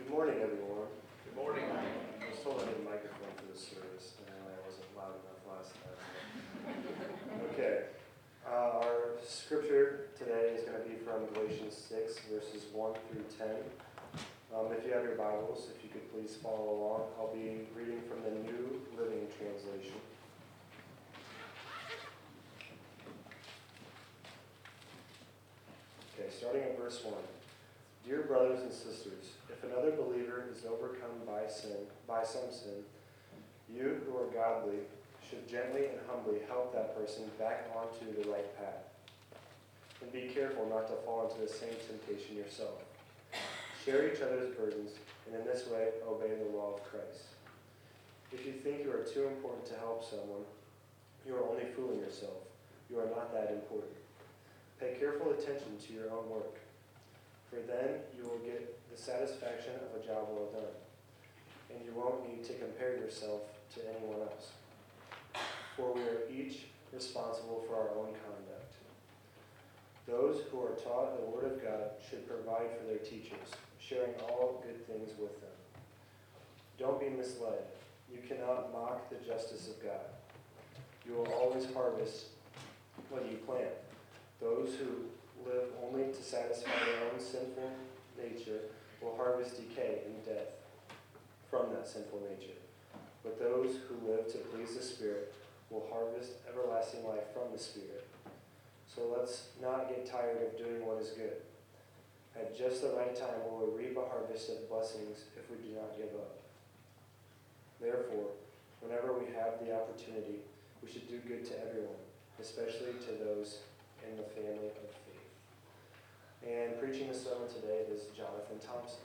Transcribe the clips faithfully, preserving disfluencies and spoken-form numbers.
Good morning, everyone. Good morning. I was told I need a microphone for this service, and I wasn't loud enough last time. Okay. Uh, our scripture today is going to be from Galatians six, verses one through ten. Um, if you have your Bibles, if you could please follow along. I'll be reading from the New Living Translation. Okay, starting at verse one. Dear brothers and sisters, if another believer is overcome by sin, by some sin, you who are godly should gently and humbly help that person back onto the right path. And be careful not to fall into the same temptation yourself. Share each other's burdens, and in this way obey the law of Christ. If you think you are too important to help someone, you are only fooling yourself. You are not that important. Pay careful attention to your own work, for then you will get the satisfaction of a job well done, and you won't need to compare yourself to anyone else. For we are each responsible for our own conduct. Those who are taught the Word of God should provide for their teachers, sharing all good things with them. Don't be misled. You cannot mock the justice of God. You will always harvest what you plant. Those who live only to satisfy their own sinful nature will harvest decay and death from that sinful nature. But those who live to please the Spirit will harvest everlasting life from the Spirit. So let's not get tired of doing what is good. At just the right time we will reap a harvest of blessings if we do not give up. Therefore, whenever we have the opportunity, we should do good to everyone, especially to those in the family of faith. And preaching the sermon today is Jonathan Thompson.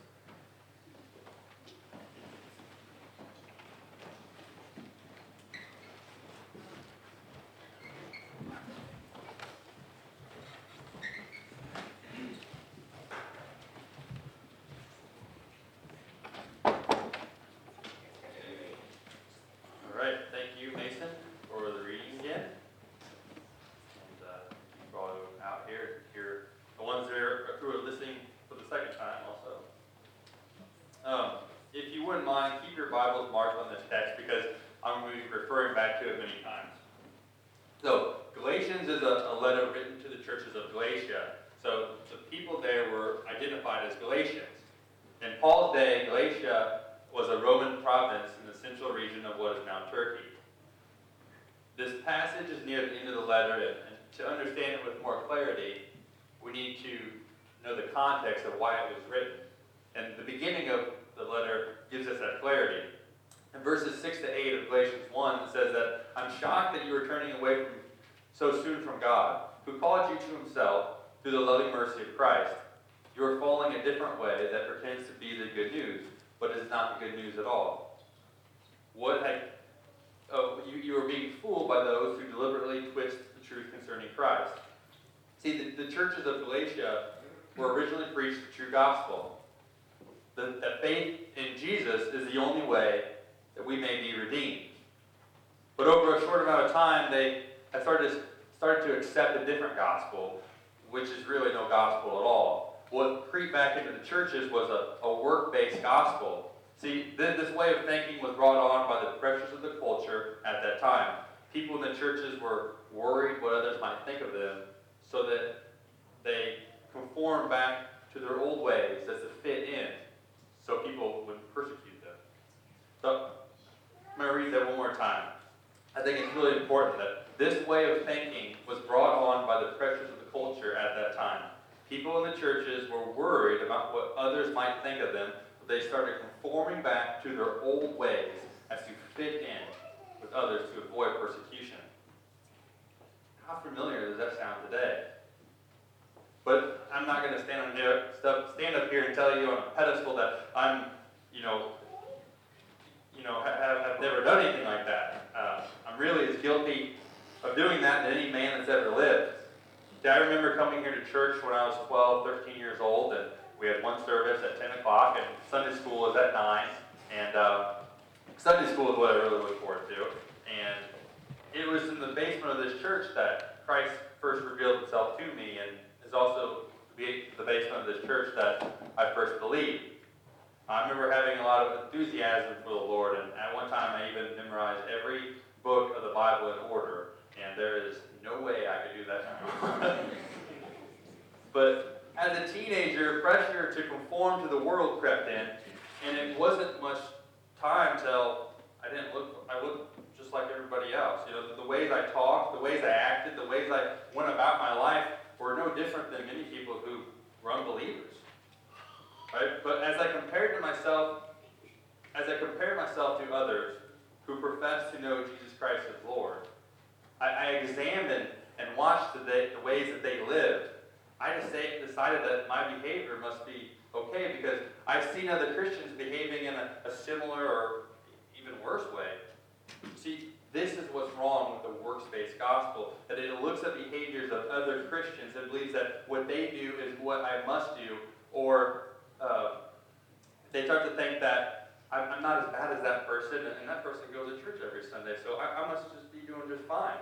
All right, thank you, Mason, for the reading again. And uh, you all out here, here, the ones that are who are listening for the second time also. Um, if you wouldn't mind, keep your Bibles marked on this text because I'm going to be referring back to it many times. So, Galatians is a, a letter written to the churches of Galatia. So, the people there were identified as Galatians. In Paul's day, Galatia was a Roman province in the central region of what is now Turkey. This passage is near the end of the letter, and to understand it with more clarity, we need to know the context of why it was written. And the beginning of the letter gives us that clarity. In verses six to eight of Galatians one, it says that, I'm shocked that you are turning away from, so soon from God, who called you to himself through the loving mercy of Christ. You are following a different way that pretends to be the good news, but is not the good news at all. What had, oh, you, you are being fooled by those who deliberately twist the truth concerning Christ. See, the, the churches of Galatia were originally preached the true gospel. The, that faith in Jesus is the only way that we may be redeemed. But over a short amount of time, they have started to, started to accept a different gospel, which is really no gospel at all. What creeped back into the churches was a, a work-based gospel. See, th- this way of thinking was brought on by the pressures of the culture at that time. People in the churches were worried what others might think of them, so that they conformed back to their old ways as to fit in, so people would persecute them. So, I'm going to read that one more time. I think it's really important that this way of thinking was brought on by the pressures of the culture at that time. People in the churches were worried about what others might think of them, but they started conforming back to their old ways as to fit in with others to avoid persecution. How familiar does that sound today? But I'm not going to stand on here, stand up here and tell you on a pedestal that I'm, you know, you know, have, have never done anything like that. Uh, I'm really as guilty of doing that than any man that's ever lived. I remember coming here to church when I was twelve, thirteen years old, and we had one service at ten o'clock, and Sunday school was at nine, and uh, Sunday school is what I really look forward to. And it was in the basement of this church that Christ first revealed himself to me, and is also the basement of this church that I first believed. I remember having a lot of enthusiasm for the Lord, and at one time I even memorized every book of the Bible in order, and there is no way I could do that now. But as a teenager, pressure to conform to the world crept in, and it wasn't much time till I didn't look, I looked just like everybody else. You know, the, the ways I talked, the ways I acted, the ways I went about my life were no different than many people who were unbelievers. Right? But as I compared to myself, as I compared myself to others who profess to know Jesus Christ as Lord, I, I examined and watched the, the ways that they lived. I just say, decided that my behavior must be okay because I've seen other Christians behaving in a, a similar or even worse way. See, this is what's wrong with the works-based gospel, that it looks at behaviors of other Christians and believes that what they do is what I must do, or uh, they start to think that I'm, I'm not as bad as that person, and that person goes to church every Sunday, so I, I must just be doing just fine.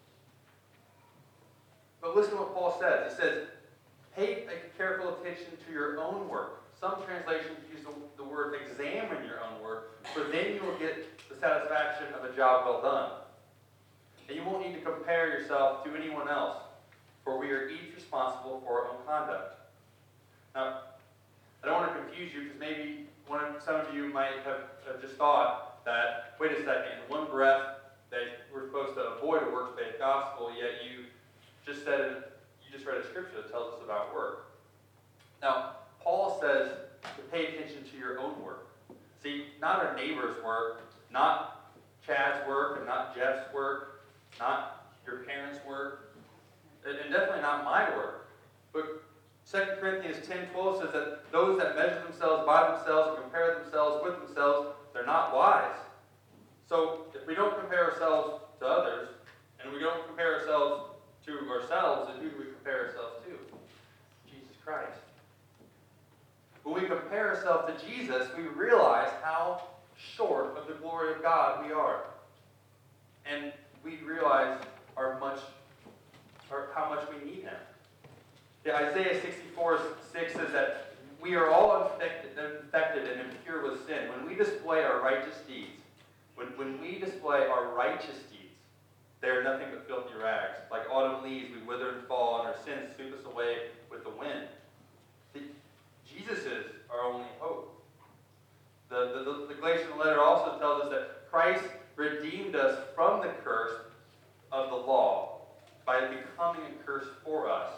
But listen to what Paul says. He says, pay careful attention to your own work. Some translations use the, the word examine your own work, for then you will get the satisfaction of a job well done. And you won't need to compare yourself to anyone else, for we are each responsible for our own conduct. Now, I don't want to confuse you, because maybe one of, some of you might have, have just thought that, wait a second, in one breath, that we're supposed to avoid a works-based gospel, yet you just said it, you just read a scripture that tells us about work. Now, Paul says to pay attention to your own work. See, not our neighbor's work, not Chad's work, and not Jeff's work, not your parents' work, and definitely not my work. But Second Corinthians ten twelve says that those that measure themselves by themselves and compare themselves with themselves, they're not wise. So if we don't compare ourselves to others, and we don't compare ourselves to ourselves, then who do we compare ourselves to? Jesus Christ. When we compare ourselves to Jesus, we realize how short of the glory of God we are. And we realize our much, or how much we need Him. Yeah, Isaiah sixty-four six says that we are all infected, infected and impure with sin. When we display our righteous deeds, when, when we display our righteous deeds, they are nothing but filthy rags. Like autumn leaves, we wither and fall, and our sins sweep us away with the wind. See, Jesus is our only hope. The, the, the, the Galatian letter also tells us that Christ redeemed us from the curse of the law by becoming a curse for us.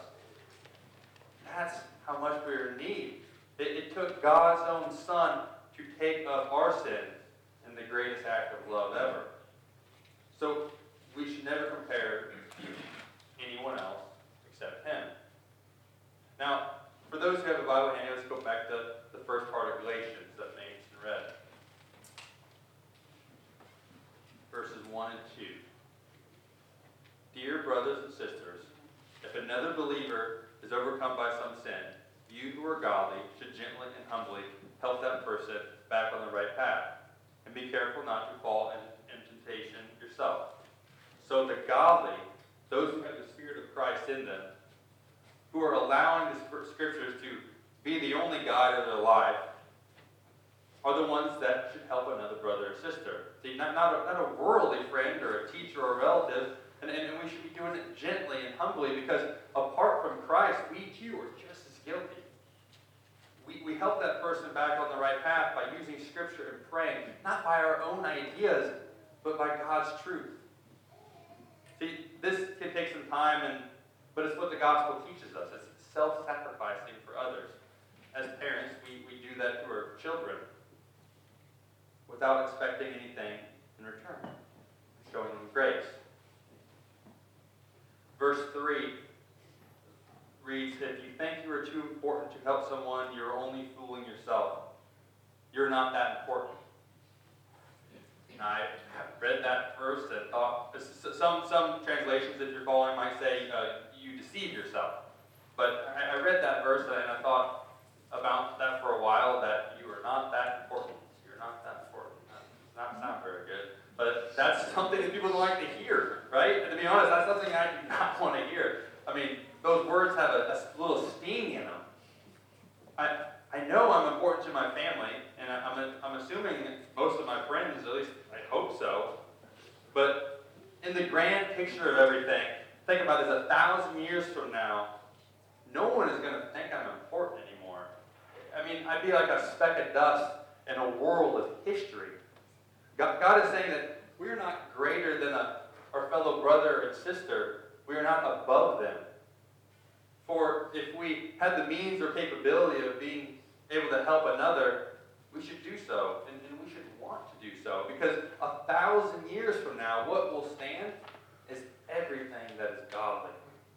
That's how much we're in need. It, it took God's own Son to take up our sins in the greatest act of love ever. So we should never compare to anyone else except Him. Now, for those who have a Bible handy, let's go back to the first part of Galatians that Mason read. Verses one and two. Dear brothers and sisters, if another believer is overcome by some sin, you who are godly should gently and humbly help that person back on the right path. And be careful not to fall in, in temptation yourself. So the godly, those who have the Spirit of Christ in them, who are allowing the Scriptures to be the only guide of their life, are the ones that should help another brother or sister. See, not, not, a, not a worldly friend or a teacher or a relative, and, and, and we should be doing it gently and humbly, because apart from Christ, we too are just as guilty. We, we help that person back on the right path by using Scripture and praying, not by our own ideas, but by God's truth. See, this can take some time, and but it's what the gospel teaches us. It's self-sacrificing for others. As parents, we, we do that to our children without expecting anything in return, showing them grace. Verse three reads, if you think you are too important to help someone, you're only fooling yourself. You're not that important. And I have read that verse and thought, some, some translations, if you're following, might say, uh, you deceive yourself. But I, I read that verse and I thought about that for a while, that you are not that important. You're not that important. That does not sound very good. But that's something that people don't like to hear, right? And to be honest, that's something I do not want to hear. I mean, those words have a, a little sting in them. I, I know I'm important to my family, and at least I hope so. But in the grand picture of everything, think about this, a thousand years from now, no one is going to think I'm important anymore. I mean, I'd be like a speck of dust in a world of history. God, God is saying that we're not greater than a, our fellow brother and sister. We are not above them. For if we had the means or capability of being able to help another, we should do so, and, and we should want to do so. Because a thousand years from now, what will stand is everything that is godly.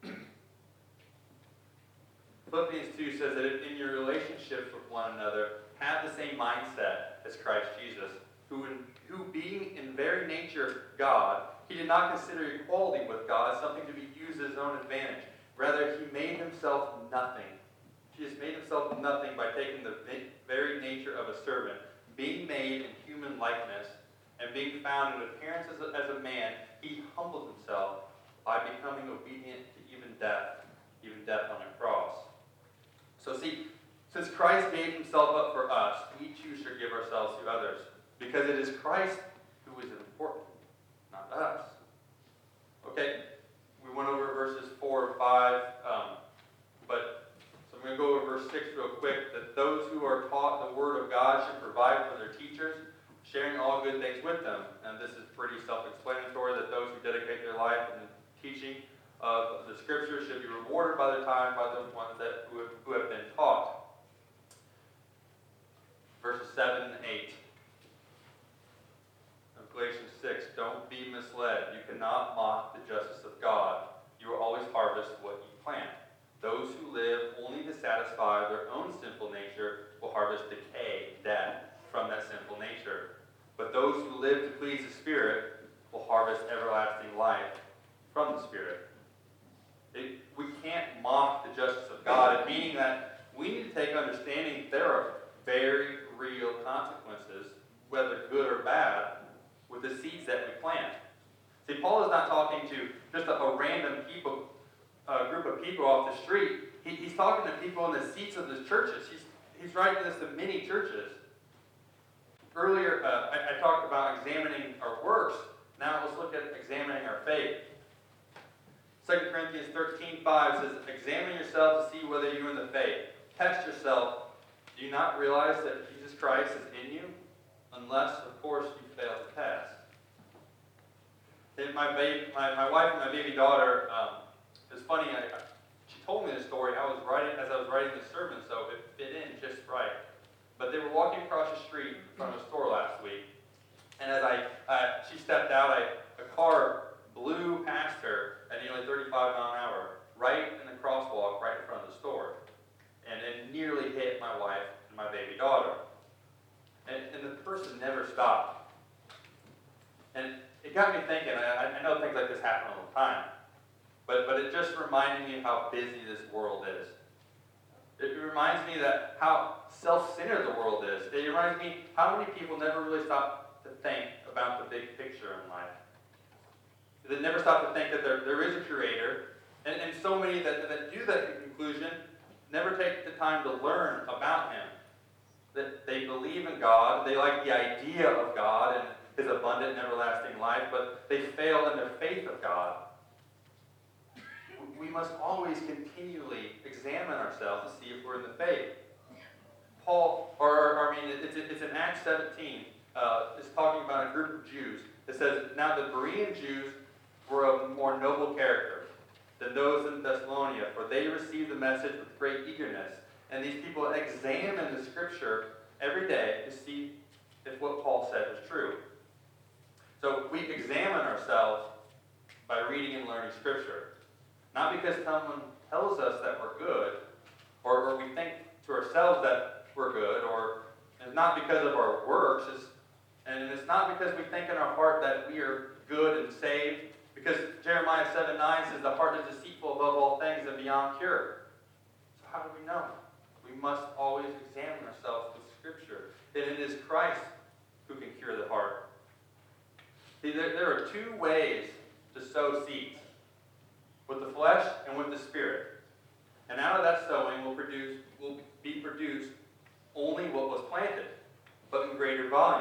Philippians two says that in your relationships with one another, have the same mindset as Christ Jesus, who, in, who being in very nature God, he did not consider equality with God as something to be used as his own advantage. Rather, he made himself nothing. He just made himself nothing by taking the very nature of a servant, being made in human likeness, and being found in appearance as a, as a man, he humbled himself by becoming obedient to even death, even death on a cross. So see, since Christ gave himself up for us, we too should give ourselves to others, because it is Christ who is important, not us. Okay, we went over verses four and five, um, but so I'm going to go over verse six real quick, that those who are taught the word of God should provide for their teachers, sharing all good things with them. And this is pretty self-explanatory, that those who dedicate their life in the teaching of the Scriptures should be rewarded by their time by the ones that who have, who have been taught. Verses seven and eight of Galatians six, don't be misled. You cannot mock the justice of God. You will always harvest what you plant. Those who live only to satisfy their own sinful nature will harvest decay, death, from that sinful nature. But those who live to please the Spirit will harvest everlasting life from the Spirit. It, we can't mock the justice of God, meaning that we need to take understanding there are very real consequences, whether good or bad, with the seeds that we plant. See, Paul is not talking to just a, a random people, a group of people off the street. He, he's talking to people in the seats of the churches. He's, he's writing this to many churches. Earlier, uh, I, I talked about examining our works. Now let's look at examining our faith. Second Corinthians thirteen five says, examine yourself to see whether you're in the faith. Test yourself. Do you not realize that Jesus Christ is in you? Unless, of course, you fail the test. And my, baby, my, my wife and my baby daughter, um, it's funny, I, I, she told me this story. I was writing, as I was writing the sermon, so it fit in just right. But they were walking across the street in front of a store last week, and as I, uh, she stepped out, I, a car blew past her at nearly thirty-five mile an hour, right in the crosswalk, right in front of the store, and it nearly hit my wife and my baby daughter. And, and the person never stopped. And it got me thinking. I, I know things like this happen all the time, but but it just reminded me of how busy this world is. It reminds me that how self-centered the world is. It reminds me how many people never really stop to think about the big picture in life. They never stop to think that there, there is a creator, and, and so many that, that do that conclusion never take the time to learn about him. That they believe in God, they like the idea of God and his abundant and everlasting life, but they fail in their faith of God. We must always continually examine ourselves to see if we're in the faith. Paul, or, or I mean, it's, it's in Acts seventeen, uh, it's talking about a group of Jews. It says, now the Berean Jews were of more noble character than those in Thessalonica, for they received the message with great eagerness. And these people examine the Scripture every day to see if what Paul said was true. So we examine ourselves by reading and learning Scripture. Not because someone tells us that we're good, or, or we think to ourselves that we're good, or it's not because of our works, it's, and it's not because we think in our heart that we are good and saved, because Jeremiah seven nine says the heart is deceitful above all things and beyond cure. So how do we know? We must always examine ourselves with Scripture. And it is Christ who can cure the heart. See, there, there are two ways to sow seeds. With the flesh and with the Spirit. And out of that sowing will produce will be produced only what was planted, but in greater volume.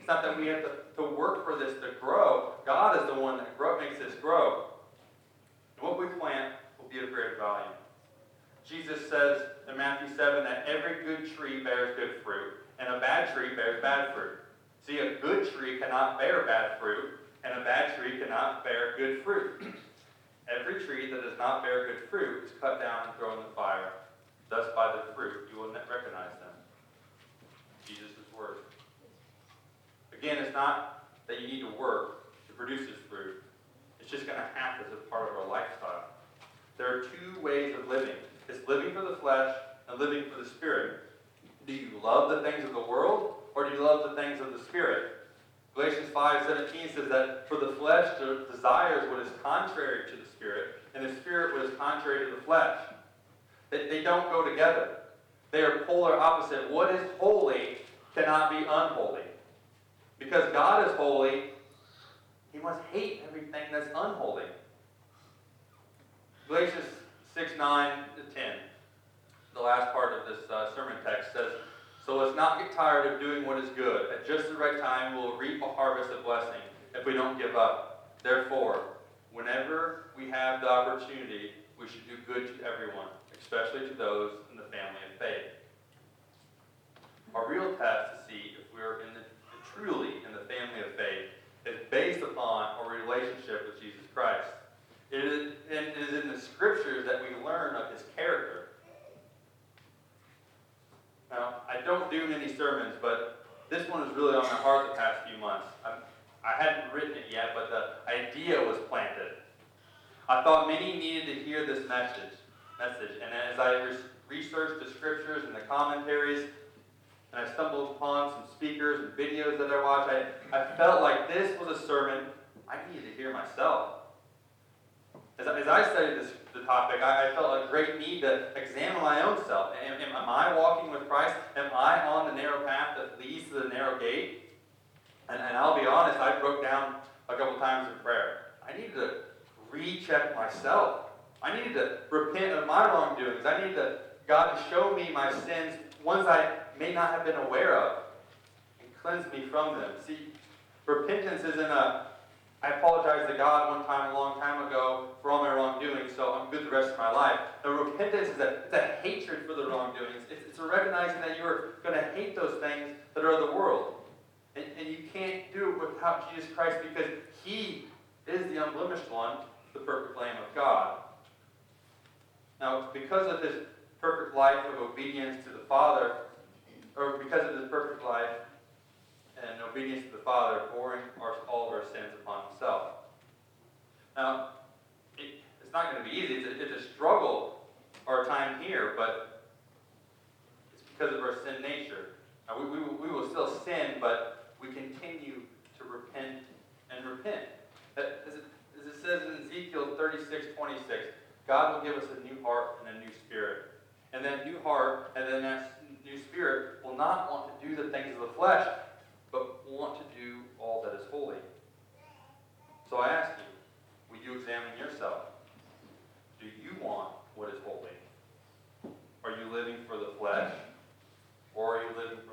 It's not that we have to, to work for this to grow. God is the one that grow, makes this grow. And what we plant will be of great value. Jesus says in Matthew seven that every good tree bears good fruit, and a bad tree bears bad fruit. See, a good tree cannot bear bad fruit, and a bad tree cannot bear good fruit. Every tree that does not bear good fruit is cut down and thrown in the fire. Thus by their fruit you will recognize them. Jesus' word. Again, it's not that you need to work to produce this fruit. It's just going to happen as a part of our lifestyle. There are two ways of living. It's living for the flesh and living for the spirit. Do you love the things of the world, or do you love the things of the spirit? Galatians five seventeen says that for the flesh desires what is contrary to the spirit, and the spirit what is contrary to the flesh. They, they don't go together. They are polar opposite. What is holy cannot be unholy. Because God is holy, he must hate everything that's unholy. Galatians six nine to ten, the last part of this uh, sermon text says, "So let's not get tired of doing what is good. At just the right time, we will reap a harvest of blessing if we don't give up. Therefore, whenever we have the opportunity, we should do good to everyone, especially to those in the family of faith." Our real test to see if we are in the, truly in the family of faith is based upon our relationship with Jesus Christ. It is, it is in the scriptures that we learn of his character. Now, I don't do many sermons, but this one was really on my heart the past few months. I'm, I hadn't written it yet, but the idea was planted. I thought many needed to hear this message, message, and as I re- researched the scriptures and the commentaries, and I stumbled upon some speakers and videos that I watched, I, I felt like this was a sermon I needed to hear myself. As, as I studied this the topic, I, I felt a great need to examine my own self. Am, am, am I walking with Christ? Am I on the narrow path that leads to the narrow gate? And, and I'll be honest, I broke down a couple times in prayer. I needed to recheck myself. I needed to repent of my wrongdoings. I needed to, God to show me my sins, ones I may not have been aware of, and cleanse me from them. See, repentance isn't a, I apologized to God one time a long time ago for all my wrongdoings, so I'm good the rest of my life. The repentance is a, it's a hatred for the wrongdoings. It's, it's a recognizing that you're going to hate those things that are of the world. And, and you can't do it without Jesus Christ because he is the unblemished one, the perfect Lamb of God. Now, because of his perfect life of obedience to the Father, or because of his perfect life and obedience to the Father, pouring our, all of our sins upon himself. Now, it, it's not going to be easy. It's a, it's a struggle our time here, but it's because of our sin nature. Now, we, we, we will still sin, but we continue to repent and repent. As it, as it says in Ezekiel thirty-six twenty-six, God will give us a new heart and a new spirit. And that new heart and then that new spirit will not want to do the things of the flesh, but will want to do all that is holy. So I ask you, will you examine yourself? Do you want what is holy? Are you living for the flesh, or are you living for